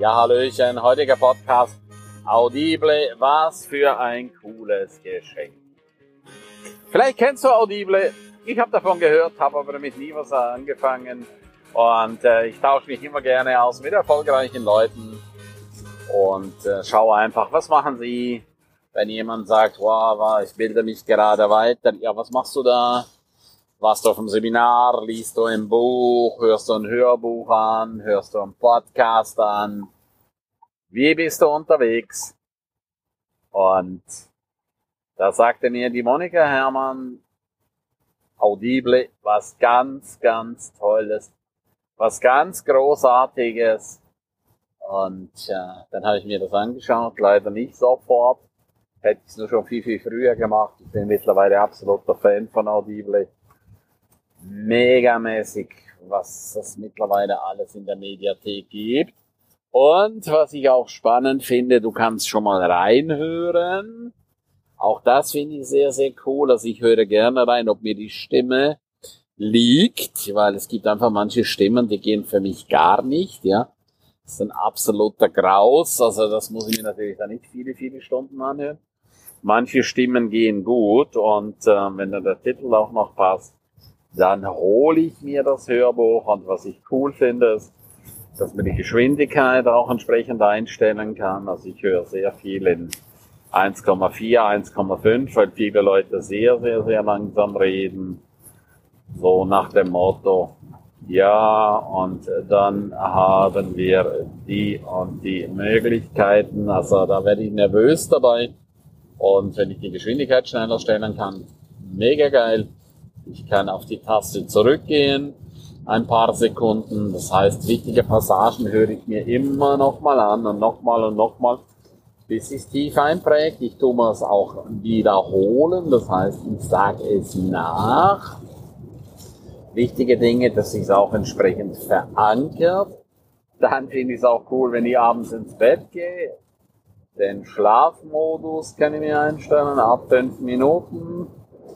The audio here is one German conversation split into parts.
Ja, hallöchen, heutiger Podcast Audible, was für ein cooles Geschenk. Vielleicht kennst du Audible, ich habe davon gehört, habe aber damit nie was angefangen und ich tausche mich immer gerne aus mit erfolgreichen Leuten und schaue einfach, was machen sie, wenn jemand sagt, wow, ich bilde mich gerade weiter, ja, was machst du da? Warst du auf einem Seminar, liest du ein Buch, hörst du ein Hörbuch an, hörst du einen Podcast an? Wie bist du unterwegs? Und da sagte mir die Monika Herrmann, Audible, was ganz, ganz Tolles, was ganz Großartiges. Und dann habe ich mir das angeschaut, leider nicht sofort. Hätte ich es nur schon viel, viel früher gemacht. Ich bin mittlerweile absoluter Fan von Audible. Megamäßig, was es mittlerweile alles in der Mediathek gibt. Und was ich auch spannend finde, du kannst schon mal reinhören. Auch das finde ich sehr, sehr cool. Also ich höre gerne rein, ob mir die Stimme liegt, weil es gibt einfach manche Stimmen, die gehen für mich gar nicht, ja. Das ist ein absoluter Graus, also das muss ich mir natürlich dann nicht viele, viele Stunden anhören. Manche Stimmen gehen gut und wenn dann der Titel auch noch passt, dann hole ich mir das Hörbuch und was ich cool finde, ist, dass man die Geschwindigkeit auch entsprechend einstellen kann. Also ich höre sehr viel in 1,4, 1,5, weil viele Leute sehr, sehr, sehr langsam reden. So nach dem Motto, ja, und dann haben wir die und die Möglichkeiten. Also da werde ich nervös dabei. Und wenn ich die Geschwindigkeit schneller stellen kann, mega geil. Ich kann auf die Taste zurückgehen, ein paar Sekunden. Das heißt, wichtige Passagen höre ich mir immer nochmal an und nochmal, bis es tief einprägt. Ich tue mir es auch wiederholen, das heißt, ich sage es nach. Wichtige Dinge, dass ich es auch entsprechend verankert. Dann finde ich es auch cool, wenn ich abends ins Bett gehe. Den Schlafmodus kann ich mir einstellen, ab 5 Minuten.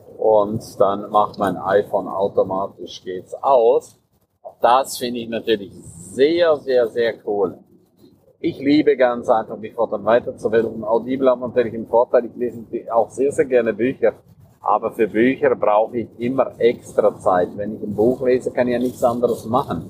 Und dann macht mein iPhone automatisch, geht's aus. Das finde ich natürlich sehr, sehr, sehr cool. Ich liebe ganz einfach, mich fortan weiterzubilden. Audible hat natürlich einen Vorteil, ich lese auch sehr, sehr gerne Bücher. Aber für Bücher brauche ich immer extra Zeit. Wenn ich ein Buch lese, kann ich ja nichts anderes machen.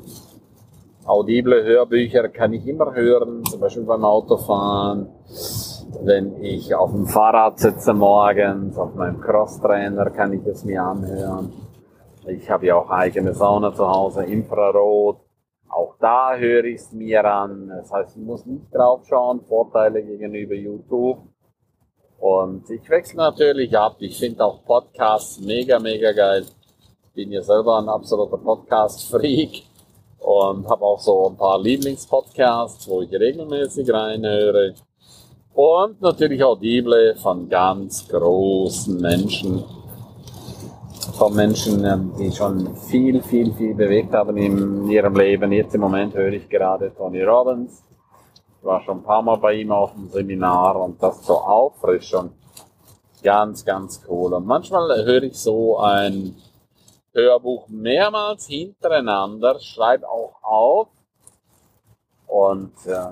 Audible Hörbücher kann ich immer hören, zum Beispiel beim Autofahren. Wenn ich auf dem Fahrrad sitze morgens, auf meinem Crosstrainer kann ich es mir anhören. Ich habe ja auch eigene Sauna zu Hause, Infrarot. Auch da höre ich es mir an. Das heißt, ich muss nicht drauf schauen, Vorteile gegenüber YouTube. Und ich wechsle natürlich ab. Ich finde auch Podcasts mega, mega geil. Ich bin ja selber ein absoluter Podcast-Freak und habe auch so ein paar Lieblingspodcasts, wo ich regelmäßig reinhöre. Und natürlich Audible von ganz großen Menschen. Von Menschen, die schon viel, viel, viel bewegt haben in ihrem Leben. Jetzt im Moment höre ich gerade Tony Robbins. Ich war schon ein paar Mal bei ihm auf dem Seminar und das so auffrischend. Ganz, ganz cool. Und manchmal höre ich so ein Hörbuch mehrmals hintereinander, schreibe auch auf und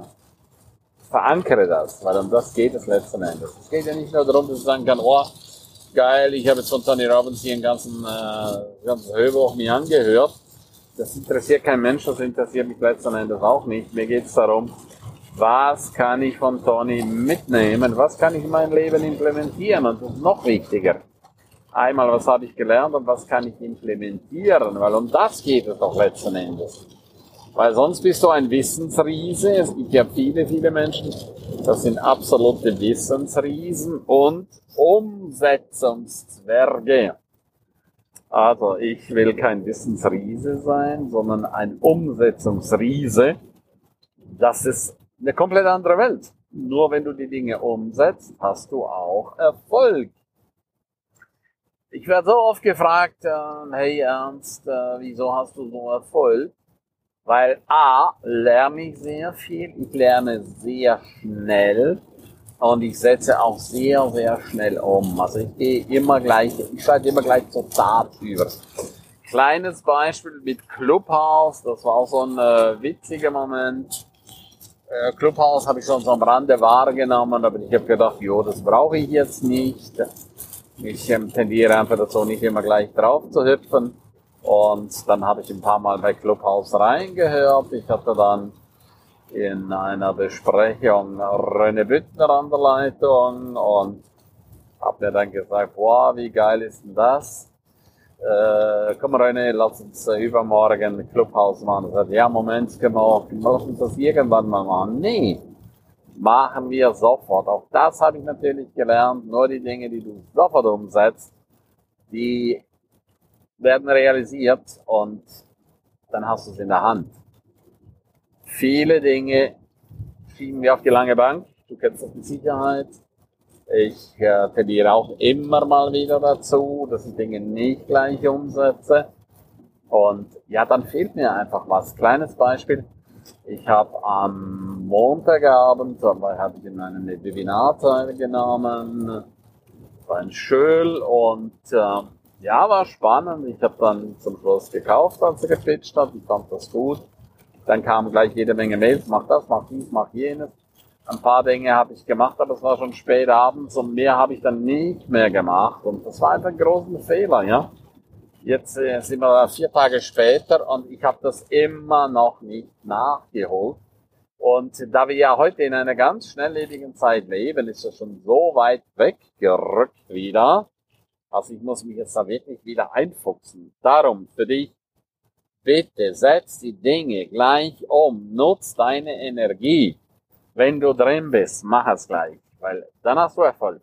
verankere das, weil um das geht es letzten Endes. Es geht ja nicht nur darum, dass ich sagen kann, oh, geil, ich habe jetzt von Tony Robbins hier ein ganzes Hörbuch mir angehört. Das interessiert kein Mensch, das interessiert mich letzten Endes auch nicht. Mir geht es darum, was kann ich von Tony mitnehmen, was kann ich in mein Leben implementieren und das ist noch wichtiger. Einmal, was habe ich gelernt und was kann ich implementieren, weil um das geht es doch letzten Endes. Weil sonst bist du ein Wissensriese. Es gibt ja viele, viele Menschen, das sind absolute Wissensriesen und Umsetzungszwerge. Also ich will kein Wissensriese sein, sondern ein Umsetzungsriese. Das ist eine komplett andere Welt. Nur wenn du die Dinge umsetzt, hast du auch Erfolg. Ich werde so oft gefragt, hey Ernst, wieso hast du so Erfolg? Weil A, lerne ich sehr viel, ich lerne sehr schnell und ich setze auch sehr, sehr schnell um. Also ich schalte immer gleich zur Tat über. Kleines Beispiel mit Clubhouse, das war auch so ein witziger Moment. Clubhouse habe ich schon so am Rande wahrgenommen, aber ich habe gedacht, jo, das brauche ich jetzt nicht. Ich tendiere einfach dazu, nicht immer gleich drauf zu hüpfen. Und dann habe ich ein paar Mal bei Clubhouse reingehört. Ich hatte dann in einer Besprechung René Büttner an der Leitung und habe mir dann gesagt, wow, wie geil ist denn das? Komm René, lass uns übermorgen Clubhouse machen. Ich sagte, ja, Moment, lass uns das irgendwann mal machen. Nee, machen wir sofort. Auch das habe ich natürlich gelernt. Nur die Dinge, die du sofort umsetzt, die werden realisiert und dann hast du es in der Hand. Viele Dinge schieben wir auf die lange Bank. Du kennst das mit Sicherheit. Ich tendiere auch immer mal wieder dazu, dass ich Dinge nicht gleich umsetze. Und ja, dann fehlt mir einfach was. Kleines Beispiel. Ich habe am Montagabend, dabei habe ich in einem Webinar teilgenommen, bei Schöl und ja, war spannend. Ich habe dann zum Schluss gekauft, als er gepitcht hat. Ich fand das gut. Dann kamen gleich jede Menge Mails, mach das, mach dies, mach jenes. Ein paar Dinge habe ich gemacht, aber es war schon spät abends und mehr habe ich dann nicht mehr gemacht. Und das war einfach ein großer Fehler, ja. Jetzt sind wir 4 Tage später und ich habe das immer noch nicht nachgeholt. Und da wir ja heute in einer ganz schnelllebigen Zeit leben, ist es schon so weit weggerückt wieder. Also ich muss mich jetzt da wirklich wieder einfuchsen. Darum für dich, bitte setz die Dinge gleich um, nutz deine Energie. Wenn du drin bist, mach es gleich, weil dann hast du Erfolg.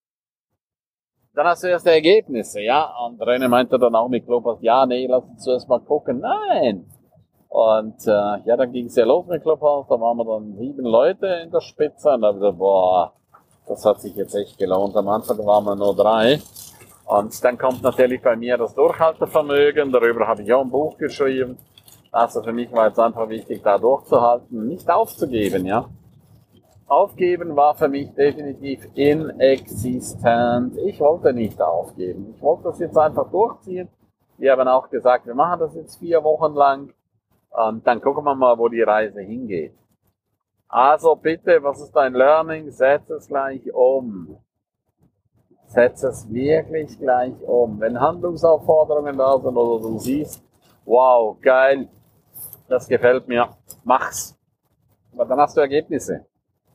Dann hast du erste Ergebnisse, ja. Und René meinte dann auch mit Clubhouse, ja, nee, lass uns zuerst mal gucken. Nein. Und ja, dann ging es ja los mit Clubhouse, da waren wir dann 7 Leute in der Spitze und da habe ich gesagt, boah, das hat sich jetzt echt gelohnt. Am Anfang waren wir nur 3. Und dann kommt natürlich bei mir das Durchhaltevermögen, darüber habe ich auch ein Buch geschrieben. Also für mich war jetzt einfach wichtig, da durchzuhalten, nicht aufzugeben, ja. Aufgeben war für mich definitiv inexistent. Ich wollte nicht aufgeben. Ich wollte das jetzt einfach durchziehen. Wir haben auch gesagt, wir machen das jetzt 4 Wochen lang. Und dann gucken wir mal, wo die Reise hingeht. Also bitte, was ist dein Learning? Setz es gleich um. Setz es wirklich gleich um. Wenn Handlungsaufforderungen da sind oder du siehst, wow, geil, das gefällt mir, mach's. Aber dann hast du Ergebnisse.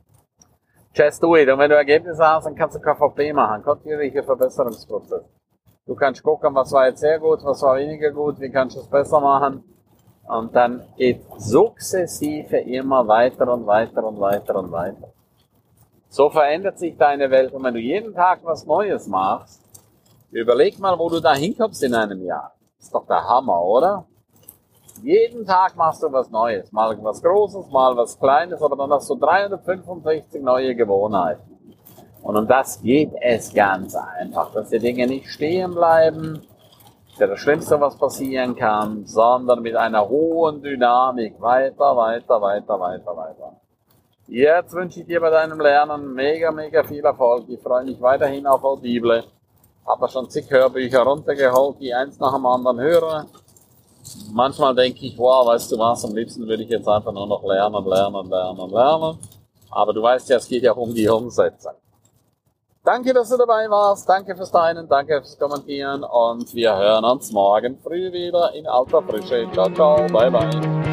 Just do it. Und wenn du Ergebnisse hast, dann kannst du KVP machen, kontinuierlicher Verbesserungsprozess. Du kannst gucken, was war jetzt sehr gut, was war weniger gut, wie kannst du es besser machen. Und dann geht sukzessive immer weiter und weiter und weiter und weiter. So verändert sich deine Welt. Und wenn du jeden Tag was Neues machst, überleg mal, wo du da hinkommst in einem Jahr. Ist doch der Hammer, oder? Jeden Tag machst du was Neues. Mal was Großes, mal was Kleines, aber dann hast du 365 neue Gewohnheiten. Und um das geht es ganz einfach, dass die Dinge nicht stehen bleiben, das Schlimmste, was passieren kann, sondern mit einer hohen Dynamik weiter, weiter, weiter, weiter, weiter. Jetzt wünsche ich dir bei deinem Lernen mega, mega viel Erfolg. Ich freue mich weiterhin auf Audible. Habe schon zig Hörbücher runtergeholt, die eins nach dem anderen höre. Manchmal denke ich, wow, weißt du was, am liebsten würde ich jetzt einfach nur noch lernen. Aber du weißt ja, es geht ja auch um die Umsetzung. Danke, dass du dabei warst. Danke fürs Teilen, danke fürs Kommentieren und wir hören uns morgen früh wieder in alter Frische. Ciao, ciao, bye, bye.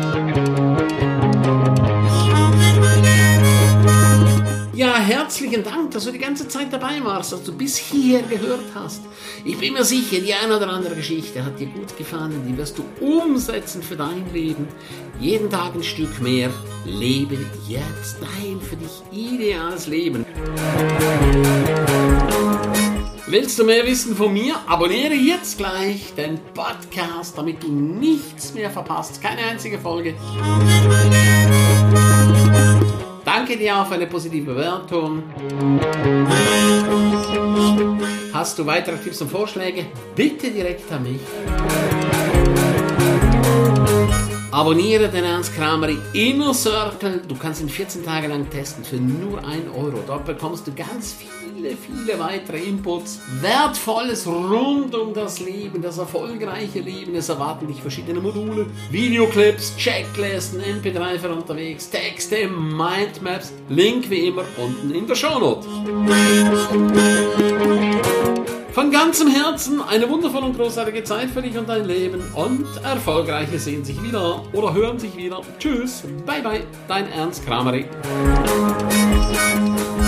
Ja, herzlichen Dank, dass du die ganze Zeit dabei warst, dass du bis hierher gehört hast. Ich bin mir sicher, die eine oder andere Geschichte hat dir gut gefallen, die wirst du umsetzen für dein Leben. Jeden Tag ein Stück mehr. Lebe jetzt dein für dich ideales Leben. Willst du mehr wissen von mir? Abonniere jetzt gleich den Podcast, damit du nichts mehr verpasst. Keine einzige Folge. Danke dir auch für eine positive Bewertung. Hast du weitere Tipps und Vorschläge? Bitte direkt an mich. Abonniere den Ernst Kramery Inner Circle. Du kannst ihn 14 Tage lang testen für nur 1 Euro. Dort bekommst du ganz viele weitere Inputs. Wertvolles rund um das Leben, das erfolgreiche Leben. Es erwarten dich verschiedene Module, Videoclips, Checklisten, MP3 für unterwegs, Texte, Mindmaps. Link wie immer unten in der Shownote. Von ganzem Herzen eine wundervolle und großartige Zeit für dich und dein Leben und Erfolgreiche sehen sich wieder oder hören sich wieder. Tschüss, bye bye, dein Ernst Kramery.